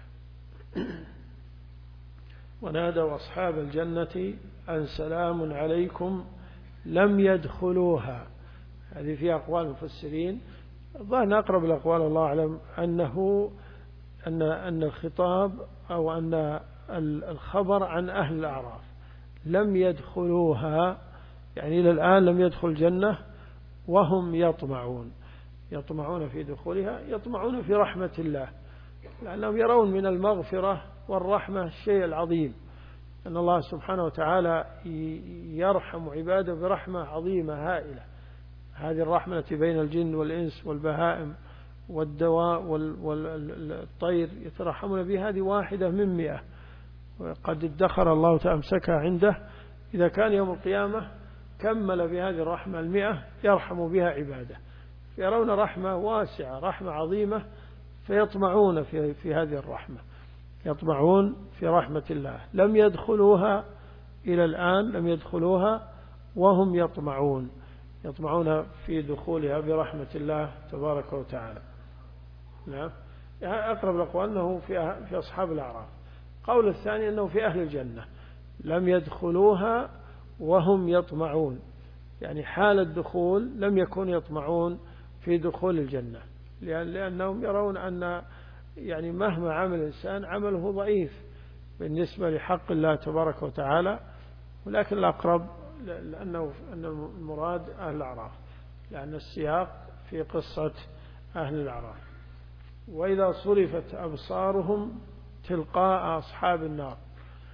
ونادوا أصحاب الجنة أن سلام عليكم لم يدخلوها. هذه فيها أقوال المفسرين، ظن أقرب الأقوال الله أعلم أنه أن أن الخطاب أو أن الخبر عن أهل الأعراف لم يدخلوها، يعني إلى الآن لم يدخل الجنة وهم يطمعون يطمعون في دخولها، يطمعون في رحمة الله، لأنهم يرون من المغفرة والرحمة الشيء العظيم، أن الله سبحانه وتعالى يرحم عباده برحمة عظيمة هائلة. هذه الرحمة التي بين الجن والإنس والبهائم والدواء والطير يترحمون بها، هذه واحدة من مئة، وقد ادخر الله تأمسكها عنده. إذا كان يوم القيامة كمل بهذه الرحمة المئة يرحم بها عباده، يرون رحمة واسعة رحمة عظيمة، فيطمعون في, في هذه الرحمة، يطمعون في رحمة الله. لم يدخلوها إلى الآن، لم يدخلوها وهم يطمعون يطمعون في دخولها برحمة الله تبارك وتعالى. نعم، أقرب الأقوال أنه في, في أصحاب الأعراف. قول الثاني أنه في أهل الجنة لم يدخلوها وهم يطمعون، يعني حال الدخول لم يكونوا يطمعون في دخول الجنة، لأن لأنهم يرون أن يعني مهما عمل الإنسان عمله ضعيف بالنسبة لحق الله تبارك وتعالى. ولكن الأقرب لأنه أن المراد أهل الأعراف، لأن السياق في قصة أهل الأعراف. وإذا صرفت أبصارهم تلقاء أصحاب النار.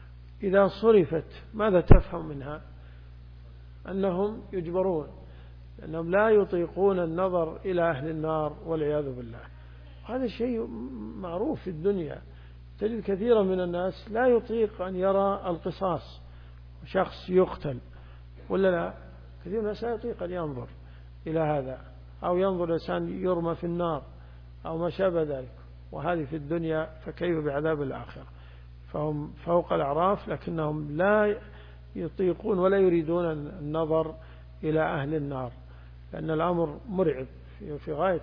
إذا صرفت ماذا تفهم منها؟ أنهم يجبرون لأنهم لا يطيقون النظر إلى أهل النار والعياذ بالله. هذا شيء معروف في الدنيا، تجد كثيرا من الناس لا يطيق أن يرى القصاص، شخص يقتل ولا لا، كثير من الناس لا يطيق أن ينظر إلى هذا، أو ينظر إنسان يرمى في النار أو ما شابه ذلك. وهذه في الدنيا، فكيف بعذاب الآخرة؟ فهم فوق الأعراف لكنهم لا يطيقون ولا يريدون النظر إلى أهل النار، لأن الأمر مرعب في غاية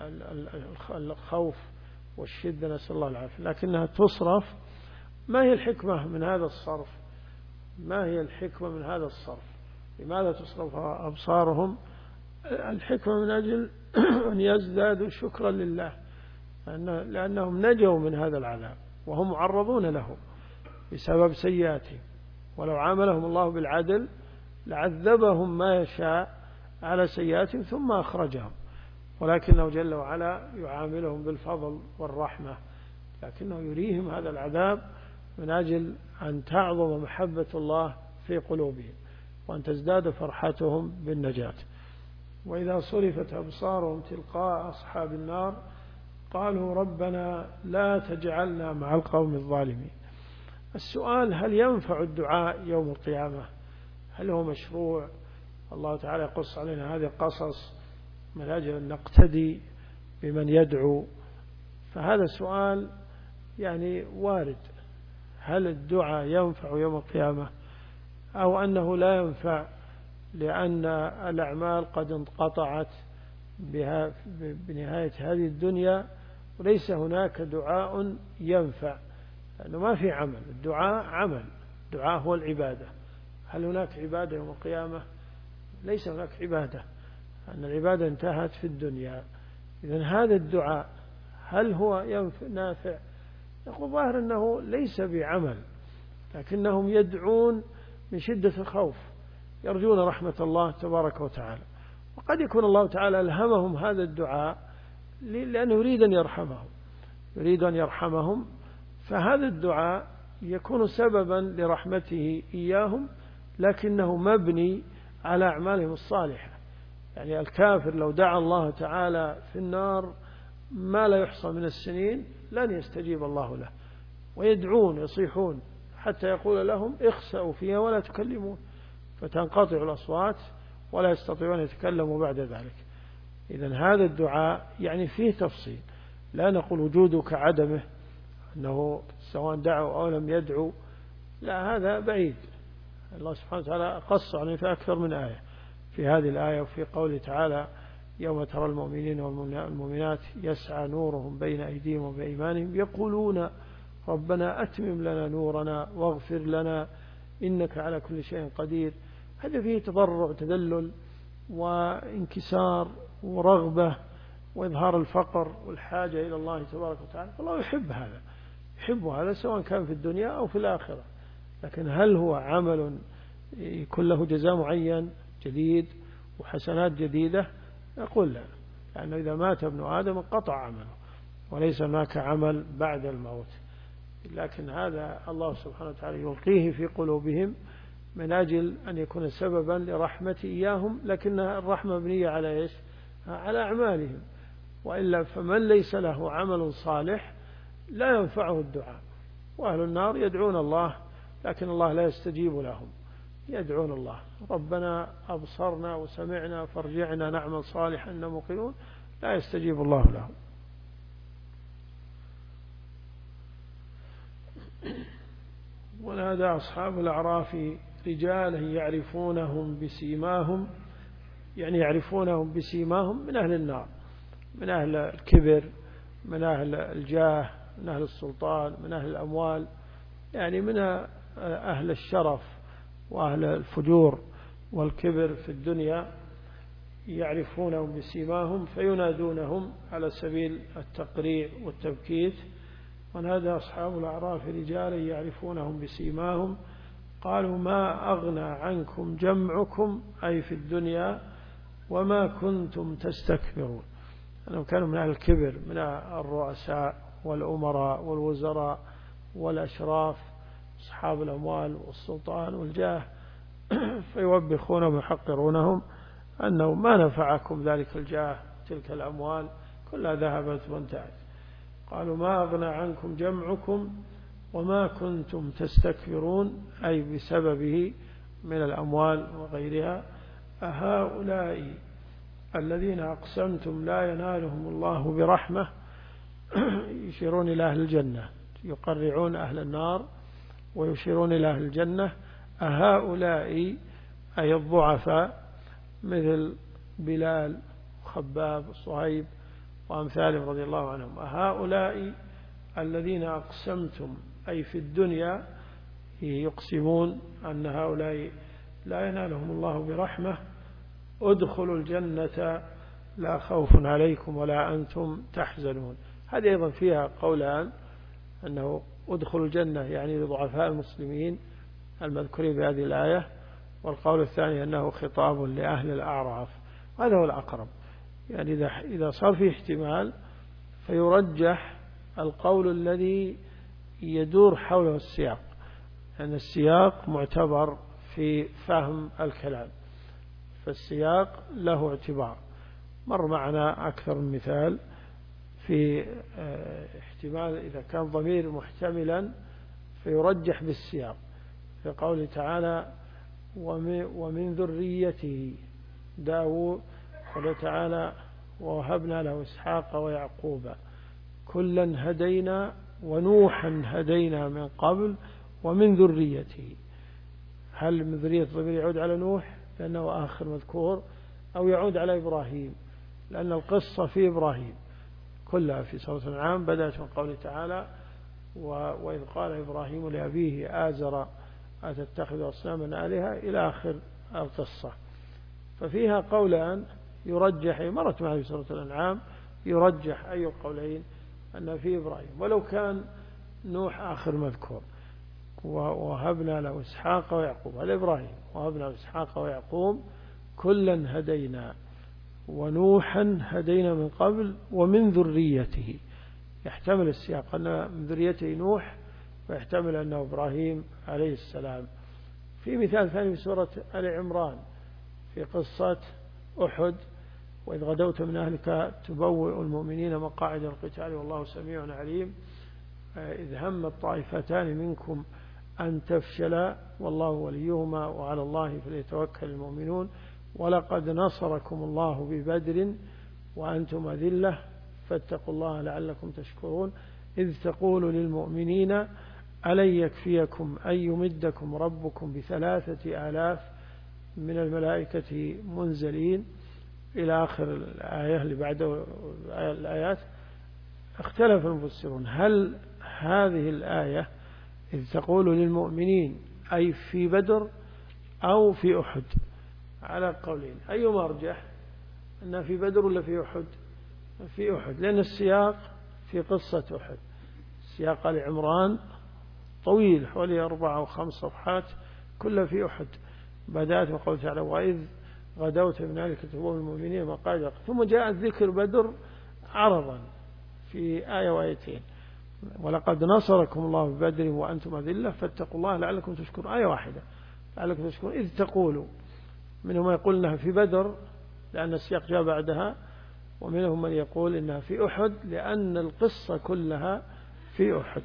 الخوف والشدة، نسأل الله العافية. لكنها تصرف. ما هي الحكمة من هذا الصرف؟ ما هي الحكمة من هذا الصرف؟ لماذا تصرف أبصارهم؟ الحكمة من أجل أن يزدادوا شكرا لله، لأنهم نجوا من هذا العذاب وهم معرضون له بسبب سيئاتهم، ولو عاملهم الله بالعدل لعذبهم ما يشاء على سيئاتهم ثم أخرجهم، ولكنه جل وعلا يعاملهم بالفضل والرحمة، لكنه يريهم هذا العذاب من أجل أن تعظم محبة الله في قلوبهم وأن تزداد فرحتهم بالنجاة. وإذا صرفت أبصارهم تلقاء أصحاب النار قالوا ربنا لا تجعلنا مع القوم الظالمين. السؤال: هل ينفع الدعاء يوم القيامة؟ هل هو مشروع؟ الله تعالى يقص علينا هذه القصص من أجل أن نقتدي بمن يدعو، فهذا سؤال يعني وارد. هل الدعاء ينفع يوم القيامة أو أنه لا ينفع لأن الأعمال قد انقطعت بها بنهاية هذه الدنيا وليس هناك دعاء ينفع، لأنه ما في عمل. الدعاء عمل، الدعاء هو العبادة. هل هناك عبادة يوم القيامة؟ ليس هناك عبادة، أن العبادة انتهت في الدنيا. إذن هذا الدعاء هل هو نافع؟ يقول ظاهر أنه ليس بعمل، لكنهم يدعون من شدة الخوف، يرجون رحمة الله تبارك وتعالى. وقد يكون الله تعالى ألهمهم هذا الدعاء لأنه يريد أن يرحمهم، يريد أن يرحمهم، فهذا الدعاء يكون سببا لرحمته إياهم، لكنه مبني على أعمالهم الصالحة. يعني الكافر لو دعا الله تعالى في النار ما لا يحصى من السنين لن يستجيب الله له، ويدعون يصيحون حتى يقول لهم اخسأوا فيها ولا تكلمون، فتنقطع الأصوات ولا يستطيعون يتكلموا بعد ذلك. إذن هذا الدعاء يعني فيه تفصيل، لا نقول وجوده كعدمه، أنه سواء دعوا أو لم يدعوا، لا، هذا بعيد. الله سبحانه وتعالى قص عنه في أكثر من آية، في هذه الآية وفي قوله تعالى يوم ترى المؤمنين والمؤمنات يسعى نورهم بين أيديهم وبأيمانهم يقولون ربنا أتمم لنا نورنا واغفر لنا إنك على كل شيء قدير. هذا فيه تضرع وتذلل وانكسار ورغبة وإظهار الفقر والحاجة إلى الله تبارك وتعالى. الله يحب هذا، يحب هذا سواء كان في الدنيا أو في الآخرة. لكن هل هو عمل يكون له جزاء معين جديد وحسنات جديدة؟ يقول لا، لأنه إذا مات ابن آدم انقطع عمله وليس هناك عمل بعد الموت. لكن هذا الله سبحانه وتعالى يلقيه في قلوبهم من أجل أن يكون سببا لرحمة إياهم، لكن الرحمة مبنية على إيش؟ على أعمالهم. وإلا فمن ليس له عمل صالح لا ينفعه الدعاء. وأهل النار يدعون الله لكن الله لا يستجيب لهم، يدعون الله ربنا أبصرنا وسمعنا فارجعنا نعمل صالحا إنا موقنون، لا يستجيب الله لهم. ونادى أصحاب الأعراف رجالا يعرفونهم بسيماهم، يعني يعرفونهم بسيماهم من أهل النار، من أهل الكبر، من أهل الجاه، من أهل السلطان، من أهل الأموال، يعني من أهل الشرف وأهل الفجور والكبر في الدنيا. يعرفونهم بسيماهم فينادونهم على سبيل التقريع والتبكيت. ونادى أصحاب الأعراف رجالا يعرفونهم بسيماهم قالوا ما أغنى عنكم جمعكم أي في الدنيا وما كنتم تستكبرون. أنهم كانوا من أهل الكبر، من الرؤساء والأمراء والوزراء والأشراف، أصحاب الأموال والسلطان والجاه، فيوبخونهم ويحقرونهم أنه ما نفعكم ذلك الجاه تلك الأموال كلها ذهبت وانتهت. قالوا ما أغنى عنكم جمعكم وما كنتم تستكبرون، أي بسببه من الأموال وغيرها. أهؤلاء الذين أقسمتم لا ينالهم الله برحمة، يشيرون إلى أهل الجنة، يقرعون أهل النار ويشيرون إلى أهل الجنة. أهؤلاء أي الضعفاء مثل بلال وخباب وصهيب وأمثالهم رضي الله عنهم. أهؤلاء الذين أقسمتم، أي في الدنيا يقسمون أن هؤلاء لا ينالهم الله برحمة، ادخلوا الجنة لا خوف عليكم ولا أنتم تحزنون. هذه أيضا فيها قولان، أنه ادخلوا الجنة يعني لضعفاء المسلمين المذكورين بهذه الآية، والقول الثاني أنه خطاب لأهل الأعراف. هذا هو الأقرب، يعني إذا صار فيه احتمال فيرجح القول الذي يدور حوله السياق، أن يعني السياق معتبر في فهم الكلام، فالسياق له اعتبار. مر معنا أكثر من مثال في احتمال إذا كان ضمير محتملا فيرجح بالسياق، في قوله تعالى ومن ذريته داود، قال تعالى ووهبنا له إسحاق ويعقوب كلا هدينا ونوحا هدينا من قبل ومن ذريته. هل من ذرية الضمير يعود على نوح لأنه آخر مذكور، أو يعود على إبراهيم لأن القصة في إبراهيم كلها في سورة الأنعام بدأت من قوله تعالى وإذ قال إبراهيم لأبيه آزر أتتخذ أصناما آلهة إلى آخر القصة. ففيها قولان يرجح، مرت معه في سورة الأنعام، يرجح أي القولين أن في إبراهيم، ولو كان نوح آخر مذكور. ووهبنا له إسحاق ويعقوب، على إبراهيم وهبنا له إسحاق ويعقوب كلا هدينا ونوحا هدينا من قبل ومن ذريته. يحتمل السياق أن من ذريته نوح، ويحتمل أنه إبراهيم عليه السلام. في مثال ثاني في سورة آل عمران في قصة أحد، وإذ غدوت من أهلك تبوئ المؤمنين مقاعد القتال والله سميع عليم، إذ هم الطائفتان منكم أن تفشلا والله وليهما وعلى الله فليتوكل المؤمنون ولقد نصركم الله ببدر وأنتم أذلة فاتقوا الله لعلكم تشكرون، إذ تقول للمؤمنين ألن يكفيكم أن يمدكم ربكم بثلاثة آلاف من الملائكة منزلين، إلى آخر الآية اللي بعد الآيات. اختلف المفسرون هل هذه الآية إذ تقول للمؤمنين أي في بدر أو في أحد، على قولين. أيما أرجح، أنها في بدر ولا في أحد؟ في أحد، لأن السياق في قصة أحد. سياق آل عمران طويل حوالي أربع أو خمس صفحات كلها في أحد، بدأت وقول تعالى وإذ غدوت من أهلك تبوئ المؤمنين مقاعد، ثم جاء ذكر بدر عرضا في آية وآيتين، ولقد نصركم الله ببدر وأنتم أذلة فاتقوا الله لعلكم تشكرون، آية واحدة لعلكم تشكرون. إذ تقولوا، منهم من يقول إنها في بدر لأن السياق جاء بعدها، ومنهم من يقول إنها في أحد لأن القصة كلها في أحد.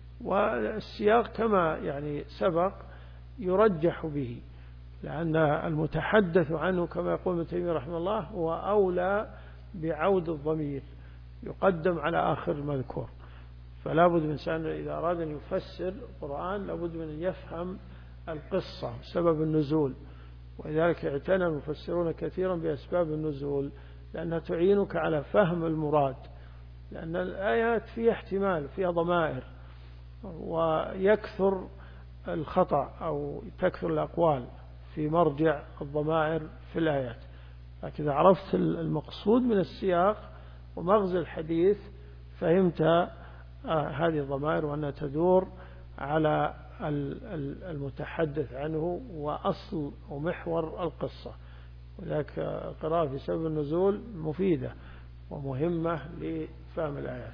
والسياق كما يعني سبق يرجح به، لأن المتحدث عنه كما يقول ابن تيمية رحمه الله هو أولى بعود الضمير، يقدم على آخر المذكور. فلا بد من إنسان إذا أراد أن يفسر القرآن لابد من أن يفهم القصة سبب النزول، ولذلك اعتنى المفسرون كثيرا بأسباب النزول لأنها تعينك على فهم المراد، لأن الآيات فيها احتمال، فيها ضمائر، ويكثر الخطأ أو تكثر الأقوال في مرجع الضمائر في الآيات. لكن إذا عرفت المقصود من السياق ومغزى الحديث فهمت آه هذه الضمائر وأنها تدور على المتحدث عنه وأصل ومحور القصة. وذلك قراءة في سبب النزول مفيدة ومهمة لفهم الآيات.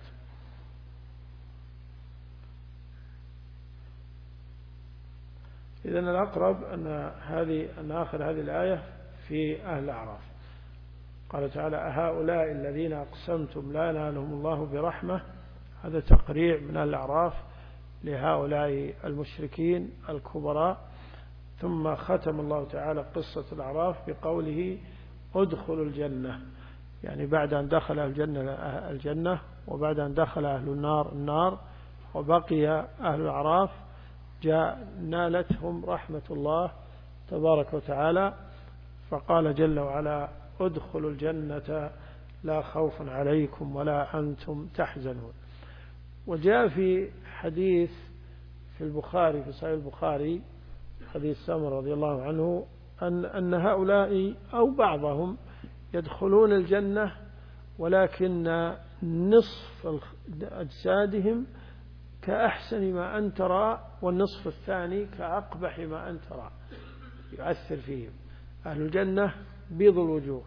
إذن الأقرب أن هذه أن آخر هذه الآية في أهل الأعراف. قال تعالى هؤلاء الذين أقسمتم لا ينالهم الله برحمة، هذا تقريع من أهل الأعراف لهؤلاء المشركين الكبراء. ثم ختم الله تعالى قصة الأعراف بقوله ادخلوا الجنة، يعني بعد أن دخل الجنة الجنة وبعد أن دخل أهل النار النار وبقي أهل الأعراف جاء نالتهم رحمة الله تبارك وتعالى، فقال جل وعلا ادخلوا الجنة لا خوف عليكم ولا أنتم تحزنون. وجاء في حديث في البخاري في صحيح البخاري حديث سمر رضي الله عنه أن, أن هؤلاء أو بعضهم يدخلون الجنة ولكن نصف أجسادهم كأحسن ما أن ترى، والنصف الثاني كأقبح ما أن ترى، يؤثر فيهم. أهل الجنة بيض الوجوه،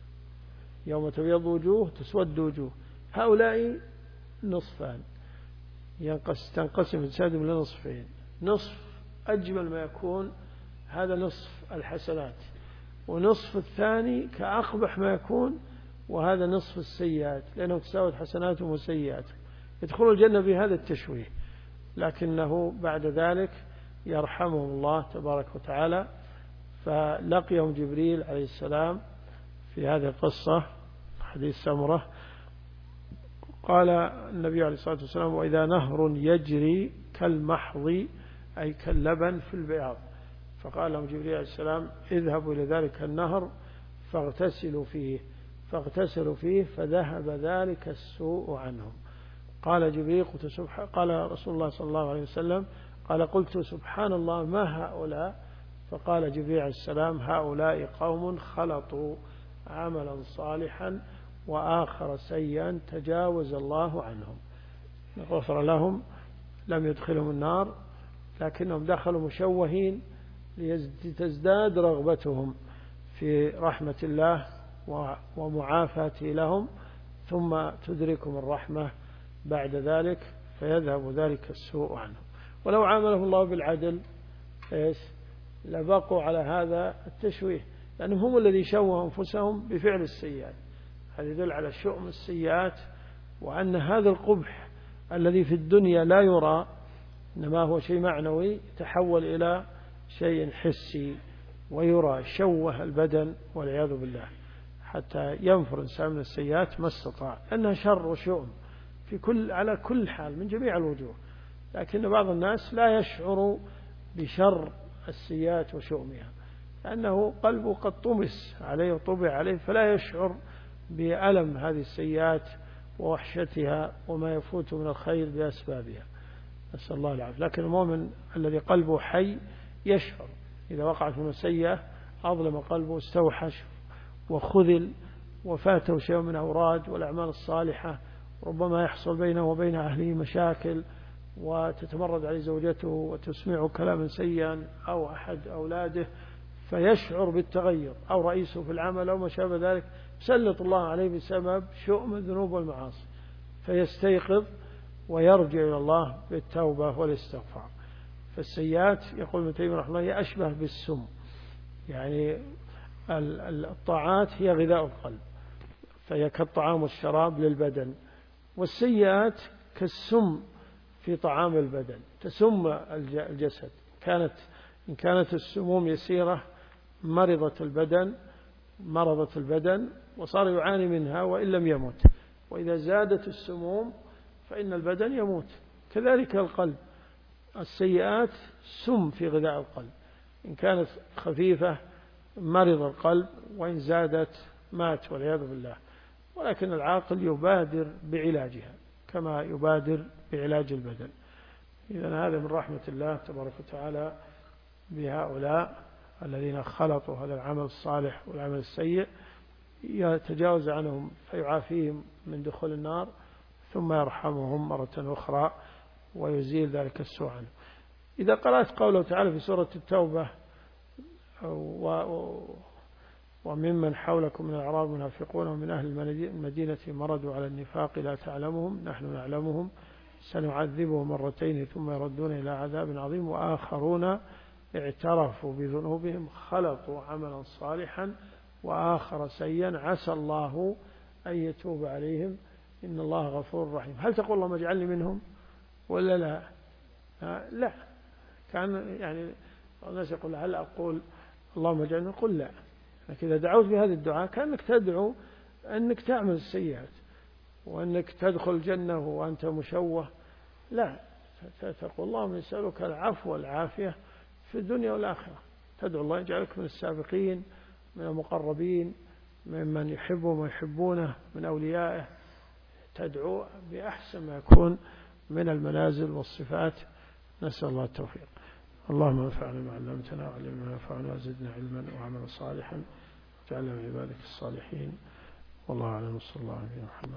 يوم تبيض وجوه تسود وجوه. هؤلاء نصفان، ينقص تنقسم أجسادهم لنصفين، نصف أجمل ما يكون هذا نصف الحسنات، ونصف الثاني كأقبح ما يكون وهذا نصف السيئات، لأنه تساوت حسناتهم وسيئاتهم. يدخلون الجنة بهذا التشويه، لكنه بعد ذلك يرحمهم الله تبارك وتعالى. فلقيهم جبريل عليه السلام في هذه القصة حديث سمرة، قال النبي عليه الصلاة والسلام وإذا نهر يجري كالمحض أي كاللبن في البياض، فقال لهم جبريل عليه السلام اذهبوا إلى ذلك النهر فاغتسلوا فيه فاغتسلوا فيه فذهب ذلك السوء عنهم. قال جبريل قلت سبحان قال رسول الله صلى الله عليه وسلم قال قلت سبحان الله ما هؤلاء؟ فقال جبريل عليه السلام هؤلاء قوم خلطوا عملا صالحا وآخر سيئا تجاوز الله عنهم، غفر لهم، لم يدخلهم النار لكنهم دخلوا مشوهين لتزداد رغبتهم في رحمة الله ومعافاته لهم، ثم تدركهم الرحمة بعد ذلك فيذهب ذلك السوء عنهم. ولو عامله الله بالعدل إيش لبقوا على هذا التشويه، لأنهم هم الذي شوهوا أنفسهم بفعل السيئات. هذا يدل على شؤم السيئات، وأن هذا القبح الذي في الدنيا لا يرى إنما هو شيء معنوي تحول إلى شيء حسي ويرى، شوه البدن والعياذ بالله، حتى ينفر إنسان من السيئات ما استطاع، أنها شر وشؤم في كل على كل حال من جميع الوجوه. لكن بعض الناس لا يشعر بشر السيئات وشؤمها، لأنه قلبه قد طمس عليه وطبع عليه، فلا يشعر بألم هذه السيئات ووحشتها وما يفوت من الخير بأسبابها، نسأل الله العافية. لكن المؤمن الذي قلبه حي يشعر إذا وقعت منه سيئة أظلم قلبه، استوحش وخذل وفاته شيء من أوراد والأعمال الصالحة، ربما يحصل بينه وبين أهله مشاكل وتتمرد عليه زوجته وتسمعه كلاما سيئا أو أحد أولاده، فيشعر بالتغير، أو رئيسه في العمل أو ما شابه ذلك، سلط الله عليه بسبب شؤم الذنوب والمعاصي، فيستيقظ ويرجع إلى الله بالتوبة والاستغفار. فالسيئات يقول ابن تيمية رحمه الله هي أشبه بالسم، يعني الطاعات هي غذاء القلب، فهي كالطعام والشراب للبدن، والسيئات كالسم في طعام البدن تسم الجسد. كانت إن كانت السموم يسيرة مرضت البدن مرضت البدن وصار يعاني منها وإن لم يمت، وإذا زادت السموم فإن البدن يموت. كذلك القلب، السيئات سم في غذاء القلب، إن كانت خفيفة مرض القلب وإن زادت مات والعياذ بالله. ولكن العاقل يبادر بعلاجها كما يبادر بعلاج البدن. إذن هذا من رحمة الله تبارك وتعالى بهؤلاء الذين خلطوا هذا العمل الصالح والعمل السيء، يتجاوز عنهم فيعافيهم من دخول النار، ثم يرحمهم مرة أخرى ويزيل ذلك السوء عنه. إذا قرأت قوله تعالى في سورة التوبة وممن حولكم من الأعراب منافقون ومن أهل المدينة مردوا على النفاق لا تعلمهم نحن نعلمهم سنعذبهم مرتين ثم يردون إلى عذاب عظيم وآخرون اعترفوا بذنوبهم خلطوا عملا صالحا وآخر سيئا عسى الله أن يتوب عليهم إن الله غفور رحيم. هل تقول اللهم اجعلني منهم ولا لا؟ لا. كان يعني الناس يقول هل أقول اللهم اجعلني؟ قل لا. لكن إذا دعوت بهذا الدعاء كأنك تدعو أنك تعمل السيئات وأنك تدخل الجنة وأنت مشوه. لا، تقول اللهم نسألك العفو والعافية في الدنيا والآخرة. تدعو الله يجعلك من السابقين من المقربين ممن يحبه ويحبونه من أوليائه. تدعو بأحسن ما يكون من المنازل والصفات. نسأل الله التوفيق. اللهم انفعنا ما علمتنا وعلمنا ما ينفعنا وزدنا علما وعملا صالحا واجعلنا من عبادك الصالحين. والله أعلم. صلى الله عليه وسلم.